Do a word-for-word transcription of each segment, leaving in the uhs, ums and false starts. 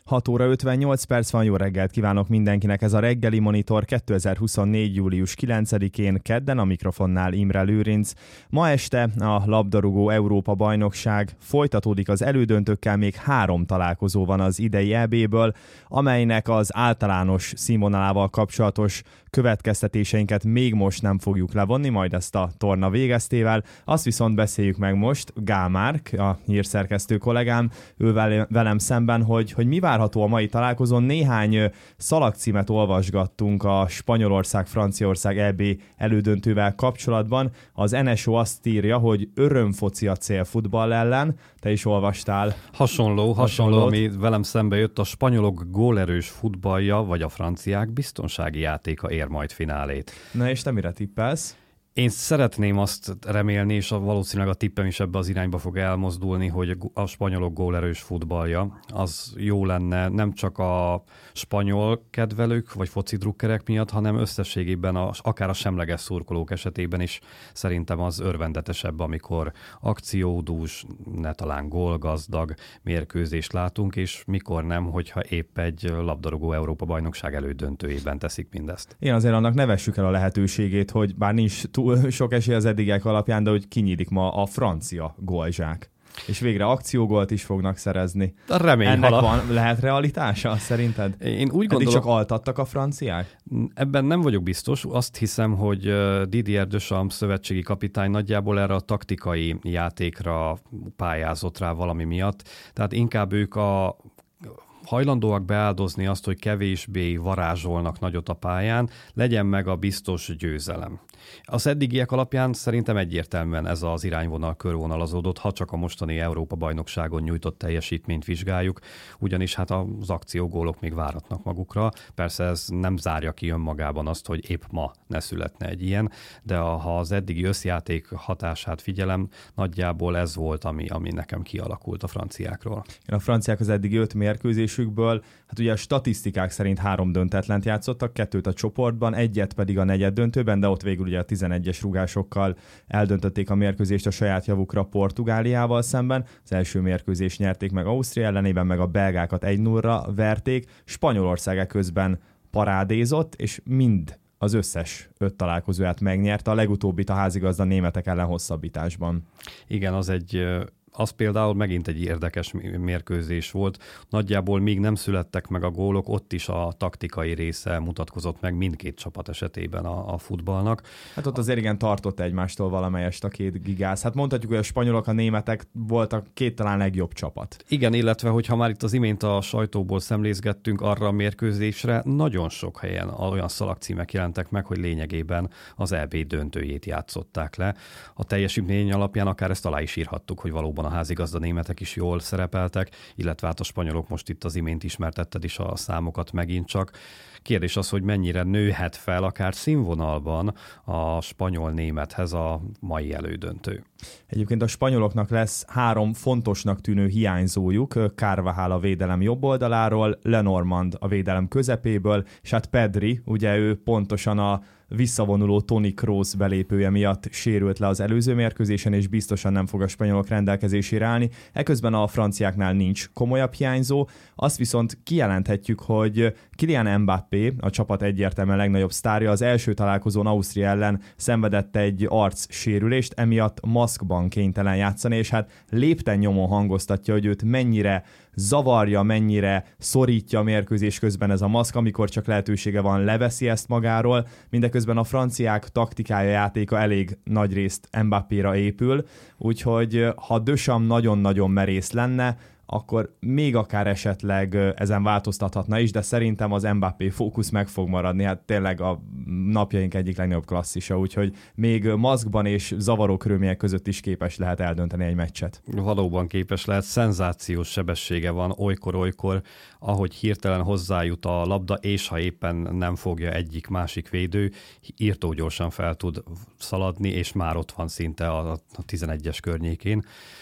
hat óra ötvennyolc perc van, jó reggelt kívánok mindenkinek, ez a Reggeli Monitor kétezer-huszonnégy. július kilencedikén kedden, a mikrofonnál Imre Lőrinc. Ma este a labdarúgó Európa-bajnokság folytatódik az elődöntőkkel, még három találkozó van az idei é béből, amelynek az általános színvonalával kapcsolatos következtetéseinket még most nem fogjuk levonni, majd ezt a torna végeztével. Azt viszont beszéljük meg most, Gál Márk, a hírszerkesztő kollégám, ő velem szemben, hogy, hogy mi várható a mai találkozón. Néhány szalagcímet olvasgattunk a Spanyolország-Franciaország é bé elődöntővel kapcsolatban. Az en es o azt írja, hogy örömfoci a célfutball ellen. Te is olvastál. Hasonló, hasonló, ami velem szembe jött, a spanyolok gólerős futballja, vagy a franciák biztonsági játéka ér majd finálét. Na és te mire tippelsz? Én szeretném azt remélni, és valószínűleg a tippem is ebbe az irányba fog elmozdulni, hogy a spanyolok gólerős futballja, az jó lenne nem csak a spanyol kedvelők vagy foci drukkerek miatt, hanem összességében a, akár a semleges szurkolók esetében is szerintem az örvendetesebb, amikor akciódús, ne talán gólgazdag mérkőzést látunk, és mikor nem, hogyha épp egy labdarúgó Európa-bajnokság elődöntőjében teszik mindezt. Én azért annak nevessük el a lehetőségét, hogy bár nincs túl sok esély az eddigek alapján, de hogy kinyílik ma a francia gólzsák. És végre akciógolt is fognak szerezni. Remény Ennek hala. van, lehet realitása szerinted? Én úgy Eddig gondolom, csak altattak a franciák? Ebben nem vagyok biztos. Azt hiszem, hogy Didier Deschamps szövetségi kapitány nagyjából erre a taktikai játékra pályázott rá valami miatt. Tehát inkább ők a hajlandóak beáldozni azt, hogy kevésbé varázsolnak nagyot a pályán, legyen meg a biztos győzelem. Az eddigiek alapján szerintem egyértelműen ez az irányvonal körvonalazódott, ha csak a mostani Európa-bajnokságon nyújtott teljesítményt vizsgáljuk, ugyanis hát az akciógólok még váratnak magukra. Persze ez nem zárja ki önmagában azt, hogy épp ma ne születne egy ilyen, de ha az eddigi összjáték hatását figyelem, nagyjából ez volt, ami, ami nekem kialakult a franciákról. Én a franciák az eddigi öt mérkőzésükből, hát ugye a statisztikák szerint három döntetlent játszottak, kettőt a csoportban, egyet pedig a negyed döntőben, de ott végül ugye a tizenegyes rúgásokkal eldöntötték a mérkőzést a saját javukra Portugáliával szemben. Az első mérkőzést nyerték meg Ausztria ellenében, meg a belgákat egy nullra verték. Spanyolország közben parádézott, és mind az összes öt találkozóját megnyerte, a legutóbbit a házigazda németek ellen hosszabbításban. Igen, az egy... Az például megint egy érdekes mérkőzés volt. Nagyjából még nem születtek meg a gólok, ott is a taktikai része mutatkozott meg mindkét csapat esetében a, a futballnak. Hát ott azért igen tartott egymástól valamelyest a két gigász. Hát mondhatjuk, hogy a spanyolok, a németek voltak két talán legjobb csapat. Igen, illetve, hogyha már itt az imént a sajtóból szemlézgettünk arra a mérkőzésre, nagyon sok helyen olyan szalagcímek jelentek meg, hogy lényegében az é bé döntőjét játszották le. A teljesítmény alapján akár ezt alá is írhattuk, hogy valóban a házigazda németek is jól szerepeltek, illetve hát a spanyolok, most itt az imént ismertetted is a számokat megint csak. Kérdés az, hogy mennyire nőhet fel akár színvonalban a spanyol-némethez a mai elődöntő. Egyébként a spanyoloknak lesz három fontosnak tűnő hiányzójuk, Carvajal a védelem jobb oldaláról, Lenormand a védelem közepéből, és hát Pedri, ugye ő pontosan a visszavonuló Toni Kroos belépője miatt sérült le az előző mérkőzésen, és biztosan nem fog a spanyolok rendelkezésére állni. Eközben a franciáknál nincs komolyabb hiányzó. Azt viszont kijelenthetjük, hogy Kylian Mbappé, a csapat egyértelműen legnagyobb sztárja, az első találkozón Ausztria ellen szenvedett egy arcsérülést, emiatt maszkban kénytelen játszani, és hát lépten nyomon hangoztatja, hogy őt mennyire zavarja, mennyire szorítja a mérkőzés közben ez a maszk, amikor csak lehetősége van, leveszi ezt magáról. Mindeközben a franciák taktikája, játéka elég nagyrészt Mbappéra épül, úgyhogy ha Deschamps nagyon-nagyon merész lenne, akkor még akár esetleg ezen változtathatna is, de szerintem az Mbappé fókusz meg fog maradni, hát tényleg a napjaink egyik legnagyobb klasszisa, úgyhogy még maszkban és zavaró körülmények között is képes lehet eldönteni egy meccset. Valóban képes lehet, szenzációs sebessége van olykor-olykor, ahogy hirtelen hozzájut a labda, és ha éppen nem fogja egyik-másik védő, írtó gyorsan fel tud szaladni, és már ott van szinte a tizenegyes környékén.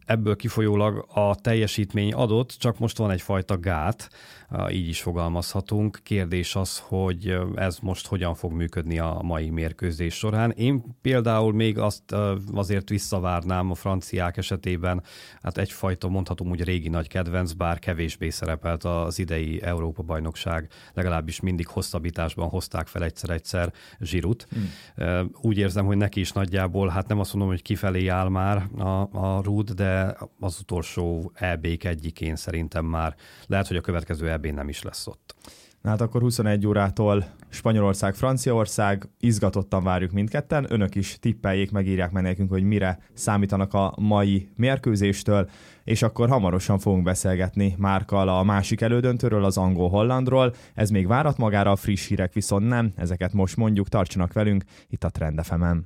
ebből kifolyólag a teljesítmény adott, csak most van egyfajta gát, így is fogalmazhatunk. Kérdés az, hogy ez most hogyan fog működni a mai mérkőzés során. Én például még azt azért visszavárnám a franciák esetében, hát egyfajta mondhatom úgy régi nagy kedvenc, bár kevésbé szerepelt az idei Európa-bajnokság, legalábbis mindig hosszabbításban hozták fel egyszer-egyszer Giroud. Hmm. Úgy érzem, hogy neki is nagyjából, hát nem azt mondom, hogy kifelé áll már a, a rúd, de az utolsó é bék egyikén szerintem már lehet, hogy a következő é bén nem is lesz ott. Na hát akkor huszonegy órától Spanyolország, Franciaország, izgatottan várjuk mindketten. Önök is tippeljék, megírják meg nekünk, hogy mire számítanak a mai mérkőzéstől, és akkor hamarosan fogunk beszélgetni Márkkal a másik elődöntőről, az angol-hollandról. Ez még várat magára, a friss hírek viszont nem, ezeket most mondjuk, tartsanak velünk itt a Trend ef emen.